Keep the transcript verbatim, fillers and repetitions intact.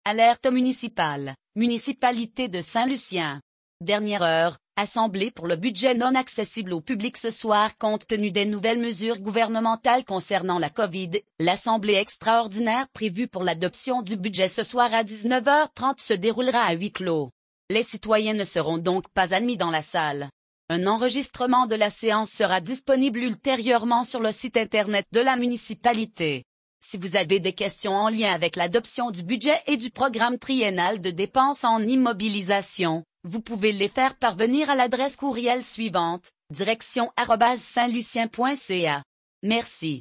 Alerte municipale, municipalité de Saint-Lucien. Dernière heure, assemblée pour le budget non accessible au public ce soir compte tenu des nouvelles mesures gouvernementales concernant la COVID. L'assemblée extraordinaire prévue pour l'adoption du budget ce soir à dix-neuf heures trente se déroulera à huis clos. Les citoyens ne seront donc pas admis dans la salle. Un enregistrement de la séance sera disponible ultérieurement sur le site internet de la municipalité. Si vous avez des questions en lien avec l'adoption du budget et du programme triennal de dépenses en immobilisation, vous pouvez les faire parvenir à l'adresse courriel suivante, direction arobase saint lucien point c a. Merci.